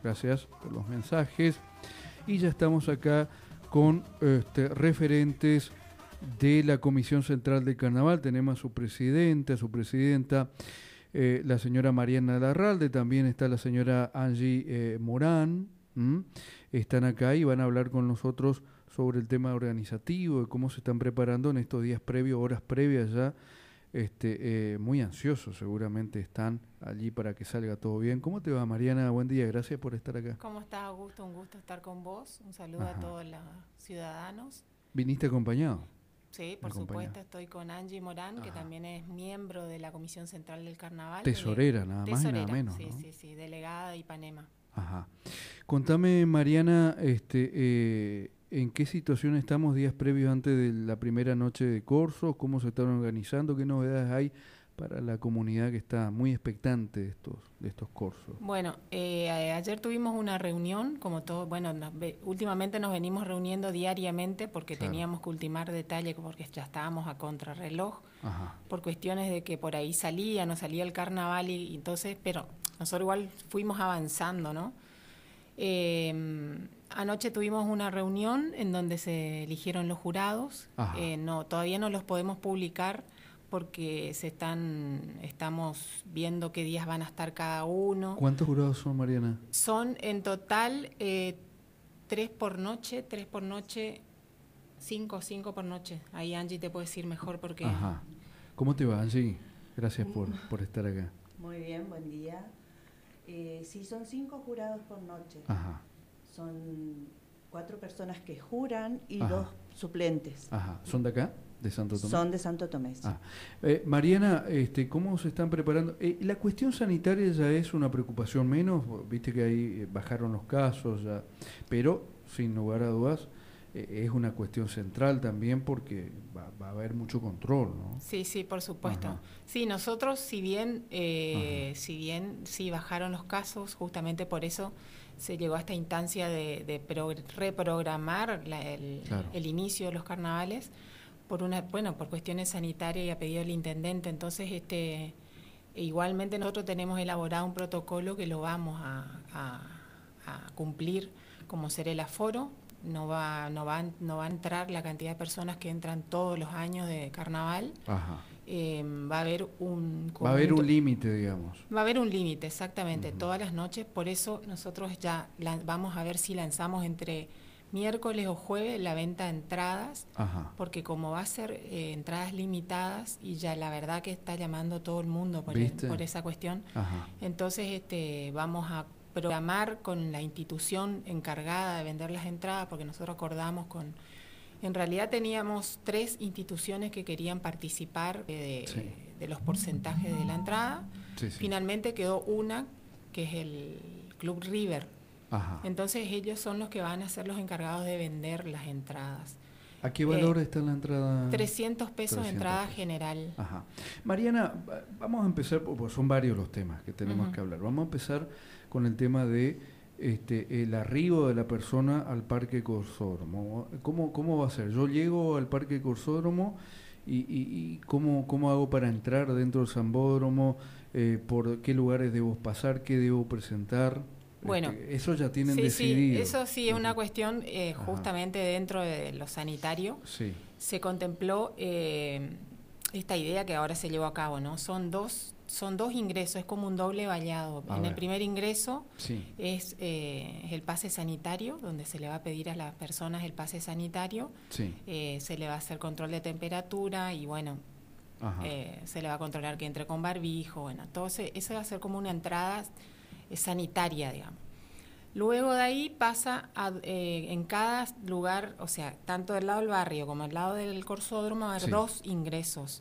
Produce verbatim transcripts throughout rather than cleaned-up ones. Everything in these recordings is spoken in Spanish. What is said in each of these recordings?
gracias por los mensajes. Y ya estamos acá con este, referentes de la Comisión Central del Carnaval. Tenemos a su presidente, a su presidenta, eh, la señora Mariana Larralde, también está la señora Angie eh, Morán. ¿Mm? Están acá y van a hablar con nosotros sobre el tema organizativo, de cómo se están preparando en estos días previos, horas previas ya. Este, eh, muy ansiosos seguramente están allí para que salga todo bien. ¿Cómo te va, Mariana? Buen día, gracias por estar acá. ¿Cómo estás, Augusto? Un gusto estar con vos. Un saludo Ajá. a todos los ciudadanos. ¿Viniste acompañado? Sí, por supuesto, estoy con Angie Morán, Ajá. que también es miembro de la Comisión Central del Carnaval. Tesorera, nada más Tesorera, y nada menos. Sí, ¿no? sí, sí, delegada de Ipanema. Ajá. Contame, Mariana, este, eh, ¿en qué situación estamos días previos antes de la primera noche de corso? ¿Cómo se están organizando? ¿Qué novedades hay para la comunidad que está muy expectante de estos, de estos corsos? Bueno, eh, ayer tuvimos una reunión, como todo, bueno, nos, últimamente nos venimos reuniendo diariamente porque claro. teníamos que ultimar detalles, porque ya estábamos a contrarreloj, Ajá. por cuestiones de que por ahí salía, no salía el carnaval, y, y entonces, pero nosotros igual fuimos avanzando, ¿no? Eh, anoche tuvimos una reunión en donde se eligieron los jurados. Eh, no, todavía no los podemos publicar porque se están, estamos viendo qué días van a estar cada uno. ¿Cuántos jurados son, Mariana? Son en total eh, tres por noche, tres por noche, cinco, cinco por noche. Ahí Angie te puede decir mejor porque... Ajá. ¿Cómo te va, Angie? Gracias por, por estar acá. Muy bien, buen día. Eh, sí, son cinco jurados por noche. Ajá. Son cuatro personas que juran y Ajá. dos suplentes. Ajá. ¿Son de acá? ¿De Santo Tomé? Son de Santo Tomé. Sí. Ah. Eh, Mariana, este, ¿cómo se están preparando? Eh, ¿La cuestión sanitaria ya es una preocupación menos? Viste que ahí bajaron los casos, ya, pero sin lugar a dudas eh, es una cuestión central también porque va, va a haber mucho control, ¿no? Sí, sí, por supuesto. Ajá. Sí, nosotros si bien, eh, si bien sí bajaron los casos, justamente por eso se llegó a esta instancia de, de pro, reprogramar la, el, claro. el inicio de los carnavales por una, bueno, por cuestiones sanitarias y a pedido del intendente. Entonces, este, igualmente nosotros tenemos elaborado un protocolo que lo vamos a, a, a cumplir, como será el aforo. No va, no va, no va a entrar la cantidad de personas que entran todos los años de carnaval. Ajá. Eh, va a haber un va a haber un límite, digamos. Va a haber un límite, exactamente, uh-huh. todas las noches. Por eso nosotros ya la, vamos a ver si lanzamos entre miércoles o jueves la venta de entradas, Ajá. porque como va a ser eh, entradas limitadas y ya la verdad que está llamando todo el mundo por, el, por esa cuestión, Ajá. entonces este, vamos a programar con la institución encargada de vender las entradas, porque nosotros acordamos con... En realidad teníamos tres instituciones que querían participar de, sí. de los porcentajes de la entrada. Sí, sí. Finalmente quedó una, que es el Club River. Ajá. Entonces ellos son los que van a ser los encargados de vender las entradas. ¿A qué valor eh, está la entrada? trescientos pesos de entrada pesos. general. Ajá. Mariana, vamos a empezar, pues son varios los temas que tenemos uh-huh. que hablar. Vamos a empezar con el tema de este, el arribo de la persona al Parque Corsódromo. ¿Cómo, cómo va a ser? Yo llego al Parque Corsódromo y, y, y ¿cómo, cómo hago para entrar dentro del Sambódromo? Eh, ¿Por qué lugares debo pasar? ¿Qué debo presentar? Bueno, este, eso ya tienen sí, decidido. Sí, eso sí es una cuestión eh, justamente dentro de lo sanitario. Sí. Se contempló eh, esta idea que ahora se llevó a cabo, ¿no? Son dos, son dos ingresos, es como un doble vallado. A en ver. El primer ingreso sí. es eh, el pase sanitario, donde se le va a pedir a las personas el pase sanitario. Sí. Eh, se le va a hacer control de temperatura y bueno, eh, se le va a controlar que entre con barbijo, bueno, entonces eso va a ser como una entrada sanitaria, digamos. Luego de ahí pasa a, eh, en cada lugar, o sea, tanto del lado del barrio como del lado del Corsódromo, va a haber sí. dos ingresos.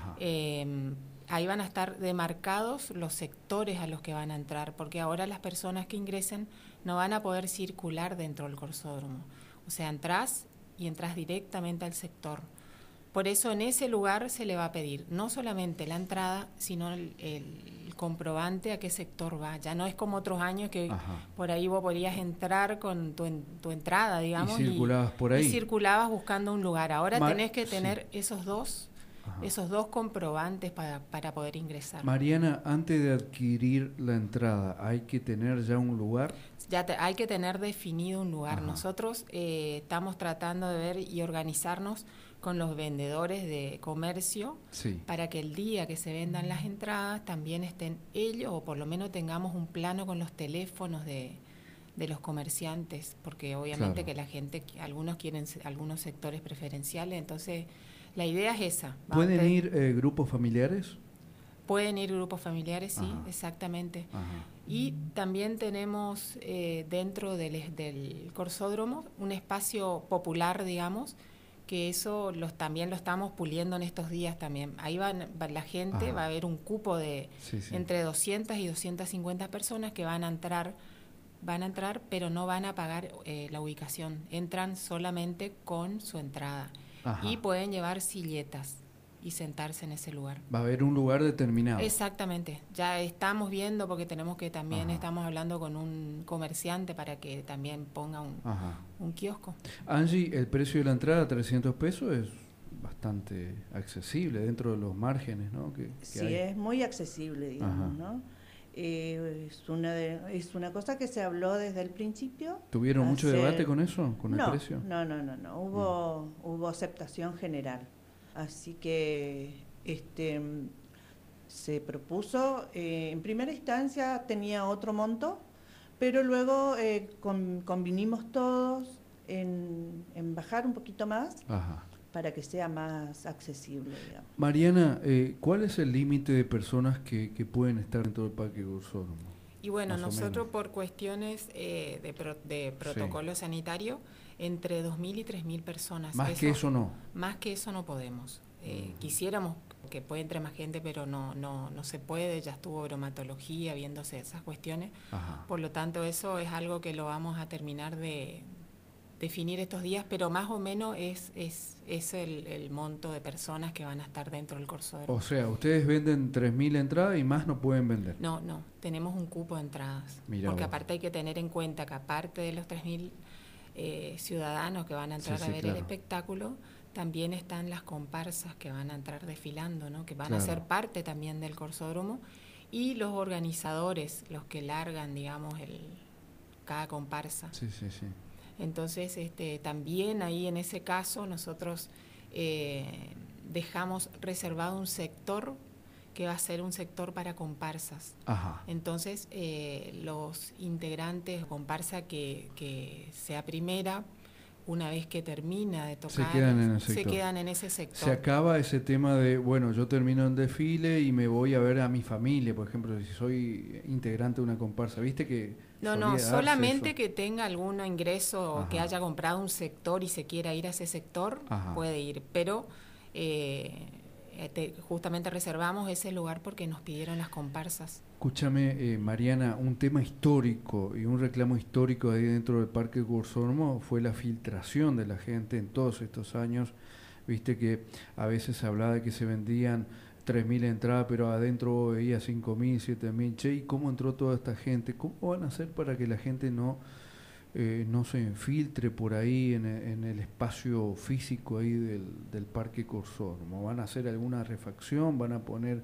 Eh, ahí van a estar demarcados los sectores a los que van a entrar, porque ahora las personas que ingresen no van a poder circular dentro del Corsódromo. O sea, entras y entras directamente al sector. Por eso en ese lugar se le va a pedir no solamente la entrada, sino el, el comprobante a qué sector va. Ya no es como otros años que Ajá. por ahí vos podías entrar con tu, en, tu entrada, digamos. Y circulabas y, por ahí. Y circulabas buscando un lugar. Ahora Mar- tenés que tener sí. esos dos esos dos comprobantes para, para poder ingresar. Mariana, antes de adquirir la entrada, ¿hay que tener ya un lugar? Ya te, hay que tener definido un lugar. Ajá. Nosotros eh, estamos tratando de ver y organizarnos con los vendedores de comercio, sí, para que el día que se vendan las entradas también estén ellos, o por lo menos tengamos un plano con los teléfonos de, de los comerciantes, porque obviamente claro, que la gente, algunos quieren algunos sectores preferenciales, entonces la idea es esa. ¿Pueden Vamos, ir eh, grupos familiares? Pueden ir grupos familiares, sí, Ajá. exactamente. Ajá. Y también tenemos eh, dentro del, del corsódromo un espacio popular, digamos, que eso los, también lo estamos puliendo en estos días también. Ahí van, va la gente, Ajá. va a haber un cupo de Sí, sí. entre doscientas y doscientas cincuenta personas que van a entrar, van a entrar, pero no van a pagar eh, la ubicación. Entran solamente con su entrada. Ajá. Y pueden llevar silletas y sentarse en ese lugar. Va a haber un lugar determinado. Exactamente. Ya estamos viendo, porque tenemos que también, Ajá. estamos hablando con un comerciante para que también ponga un, Ajá. un kiosco. Angie, el precio de la entrada, trescientos pesos, es bastante accesible dentro de los márgenes, ¿no? Que, que sí, hay. es muy accesible, digamos, Ajá. ¿no? Eh, es, una de, es una cosa que se habló desde el principio. ¿Tuvieron hacer... mucho debate con eso, con no, el precio? No, no, no, no. Hubo, mm. hubo aceptación general. Así que este se propuso, eh, en primera instancia tenía otro monto, pero luego eh, con, convinimos todos en, en bajar un poquito más. Ajá. Para que sea más accesible, digamos. Mariana, eh, ¿cuál es el límite de personas que, que pueden estar dentro del Parque Corsódromo? Y bueno, Más nosotros por cuestiones eh, de, pro, de protocolo sí. sanitario, entre dos mil y tres mil personas. Más eso, que eso no. Más que eso no podemos. Eh, mm. Quisiéramos que pueda entrar más gente, pero no, no, no se puede. Ya estuvo bromatología viéndose esas cuestiones. Ajá. Por lo tanto, eso es algo que lo vamos a terminar de definir estos días, pero más o menos es, es, es el, el monto de personas que van a estar dentro del corsódromo. O sea, ustedes venden tres mil entradas y más no pueden vender. No, no, tenemos un cupo de entradas. Mirá porque vos. Aparte hay que tener en cuenta que aparte de los tres mil eh, ciudadanos que van a entrar sí, a sí, ver claro. el espectáculo, también están las comparsas que van a entrar desfilando, ¿no? Que van claro. a ser parte también del corsódromo, y los organizadores, los que largan, digamos, el cada comparsa. Sí, sí, sí. Entonces, este, también ahí en ese caso nosotros eh, dejamos reservado un sector que va a ser un sector para comparsas. Ajá. Entonces, eh, los integrantes de comparsa que, que sea primera, una vez que termina de tocar, se quedan en el sector. Se quedan en ese sector. Se acaba ese tema de, bueno, yo termino el desfile y me voy a ver a mi familia, por ejemplo, si soy integrante de una comparsa, ¿viste que...? No, no, solamente que tenga algún ingreso o que haya comprado un sector y se quiera ir a ese sector, Ajá. puede ir. Pero eh, te, justamente reservamos ese lugar porque nos pidieron las comparsas. Escúchame, eh, Mariana, un tema histórico y un reclamo histórico ahí dentro del Parque Corsódromo fue la filtración de la gente en todos estos años. Viste que a veces se hablaba de que se vendían tres mil entradas, pero adentro veía cinco mil, siete mil. Che, ¿y cómo entró toda esta gente? ¿Cómo van a hacer para que la gente no, eh, no se infiltre por ahí en el, en el espacio físico ahí del, del Parque Corsódromo? ¿Van a hacer alguna refacción? ¿Van a poner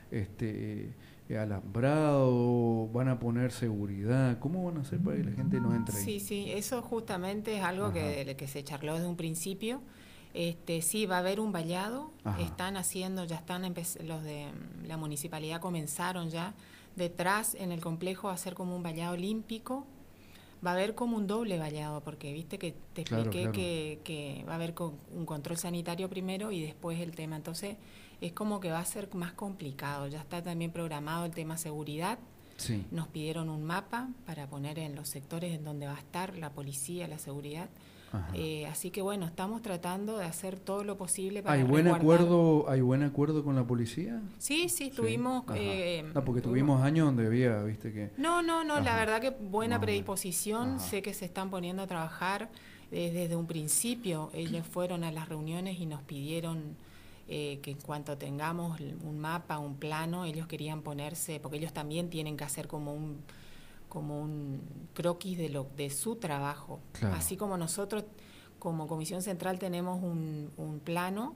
este eh, alambrado? ¿Van a poner seguridad? ¿Cómo van a hacer para que la gente no entre ahí? Sí, sí, eso justamente es algo que, que se charló desde un principio. Este, sí, va a haber un vallado. Ajá. Están haciendo, ya están los de la municipalidad comenzaron ya detrás en el complejo a hacer como un vallado olímpico. Va a haber como un doble vallado, porque viste que te expliqué claro, claro. Que, que va a haber con, un control sanitario primero y después el tema. Entonces es como que va a ser más complicado. Ya está también programado el tema seguridad. Sí. Nos pidieron un mapa para poner en los sectores en donde va a estar la policía, la seguridad. Eh, así que bueno, estamos tratando de hacer todo lo posible para ¿Hay buen acuerdo, ¿Hay buen acuerdo con la policía? Sí, sí, tuvimos... Sí. Eh, no, porque tuvimos años donde había, viste que... No, no, no, Ajá. la verdad que buena no, predisposición, Ajá. sé que se están poniendo a trabajar eh, desde un principio. Ellos fueron a las reuniones y nos pidieron eh, que en cuanto tengamos un mapa, un plano, ellos querían ponerse, porque ellos también tienen que hacer como un... como un croquis de lo de su trabajo. Claro. Así como nosotros, como Comisión Central, tenemos un, un plano,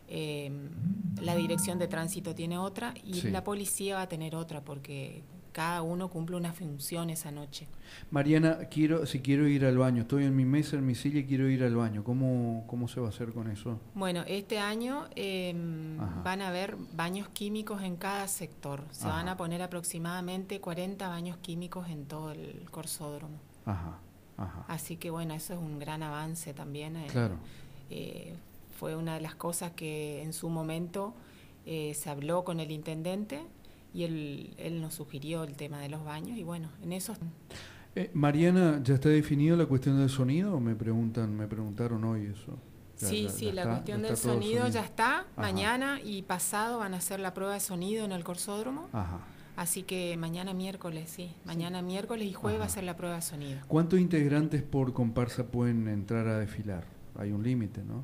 eh, la dirección de tránsito tiene otra y sí. la policía va a tener otra porque cada uno cumple una función esa noche. Mariana, quiero, si quiero ir al baño, estoy en mi mesa, en mi silla y quiero ir al baño, ¿cómo, cómo se va a hacer con eso? Bueno, este año eh, van a haber baños químicos en cada sector. Se Ajá. van a poner aproximadamente cuarenta baños químicos en todo el corsódromo. Ajá. Ajá. Así que bueno, eso es un gran avance también. Eh, claro. Eh, fue una de las cosas que en su momento eh, se habló con el intendente y él, él nos sugirió el tema de los baños y bueno, en eso... Eh, Mariana, ¿ya está definido la cuestión del sonido? Me preguntan, me preguntaron hoy eso. Ya, sí, ya, sí, ya la está, cuestión del sonido, sonido ya está. Ajá. Mañana y pasado van a hacer la prueba de sonido en el corsódromo. Ajá. Así que mañana miércoles, sí. Mañana sí. miércoles y jueves Ajá. va a ser la prueba de sonido. ¿Cuántos integrantes por comparsa pueden entrar a desfilar? Hay un límite, ¿no?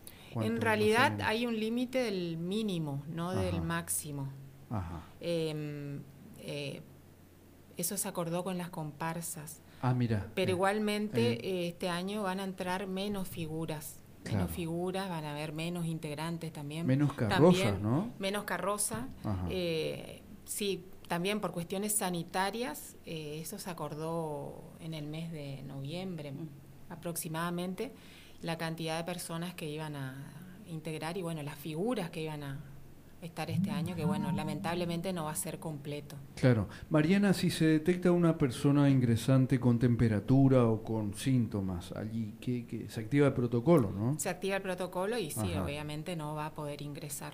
En realidad no sé? hay un límite del mínimo, no Ajá. del máximo. Ajá. Eh, eh, eso se acordó con las comparsas. Ah, mira. Pero eh, igualmente eh. Eh, este año van a entrar menos figuras. Claro. Menos figuras, van a haber menos integrantes también. Menos carrozas, también, ¿no? Menos carroza. Eh, sí, también por cuestiones sanitarias, eh, eso se acordó en el mes de noviembre mm. aproximadamente, la cantidad de personas que iban a integrar y bueno, las figuras que iban a estar este año, que bueno, lamentablemente no va a ser completo. Claro. Mariana, si se detecta una persona ingresante con temperatura o con síntomas allí, ¿qué, qué? Se activa el protocolo, ¿no? Se activa el protocolo y sí, Ajá. obviamente no va a poder ingresar.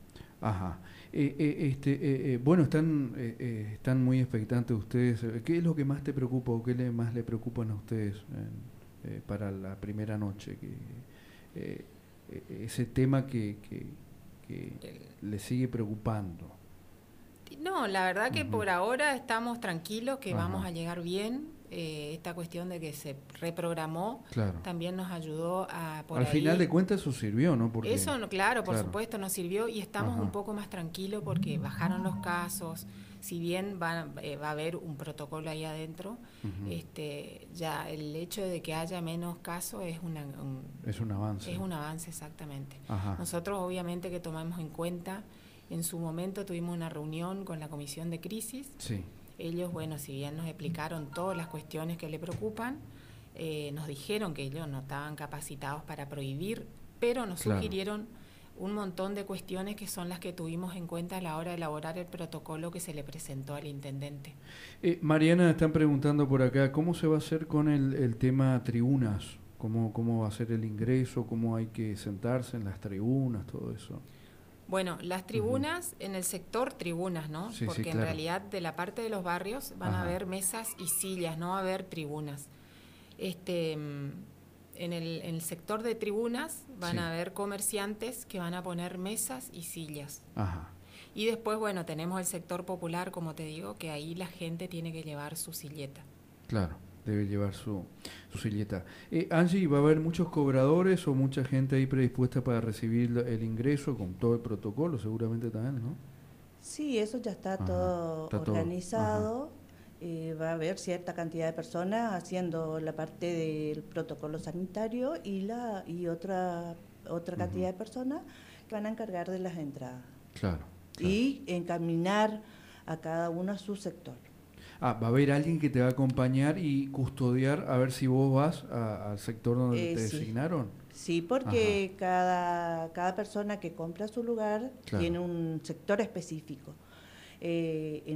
Ajá. Eh, eh, este, eh, eh, bueno, están, eh, eh, están muy expectantes ustedes. ¿Qué es lo que más te preocupa o qué le, más le preocupan a ustedes eh, para la primera noche? Que, eh, ese tema que... que que le sigue preocupando. No, la verdad que uh-huh. por ahora estamos tranquilos, que Ajá. vamos a llegar bien. Eh, esta cuestión de que se reprogramó claro. también nos ayudó a... Por Al ahí, final de cuentas eso sirvió, ¿no? Porque, eso, no, claro, por claro. supuesto nos sirvió y estamos Ajá. un poco más tranquilos porque bajaron los casos. Si bien va, eh, va a haber un protocolo ahí adentro, uh-huh. este, ya el hecho de que haya menos casos es, una, un, es un avance. Es un avance, exactamente. Ajá. Nosotros obviamente que tomamos en cuenta, en su momento tuvimos una reunión con la Comisión de Crisis. Sí. Ellos, bueno, si bien nos explicaron todas las cuestiones que le preocupan, eh, nos dijeron que ellos no estaban capacitados para prohibir, pero nos claro. sugirieron un montón de cuestiones que son las que tuvimos en cuenta a la hora de elaborar el protocolo que se le presentó al intendente. Eh, Mariana, están preguntando por acá, ¿cómo se va a hacer con el, el tema tribunas? ¿Cómo, ¿Cómo va a ser el ingreso? ¿Cómo hay que sentarse en las tribunas? Todo eso. Bueno, las tribunas, uh-huh. en el sector tribunas, ¿no? Sí, Porque sí, claro. en realidad de la parte de los barrios van Ajá. a haber mesas y sillas, no va a haber tribunas. Este... En el, en el sector de tribunas van sí. a haber comerciantes que van a poner mesas y sillas. Ajá. Y después, bueno, tenemos el sector popular, como te digo, que ahí la gente tiene que llevar su silleta. Claro, debe llevar su, su silleta. Eh, Angie, ¿va a haber muchos cobradores o mucha gente ahí predispuesta para recibir el ingreso con todo el protocolo? Seguramente también, ¿no? Sí, eso ya está Ajá. todo está organizado. Todo. Eh, va a haber cierta cantidad de personas haciendo la parte del protocolo sanitario y la y otra otra cantidad uh-huh. de personas que van a encargar de las entradas. Claro, claro. Y encaminar a cada uno a su sector. Ah, va a haber alguien que te va a acompañar y custodiar a ver si vos vas a, al sector donde eh, te sí. designaron. Sí, porque cada, cada persona que compra su lugar claro. tiene un sector específico. Eh,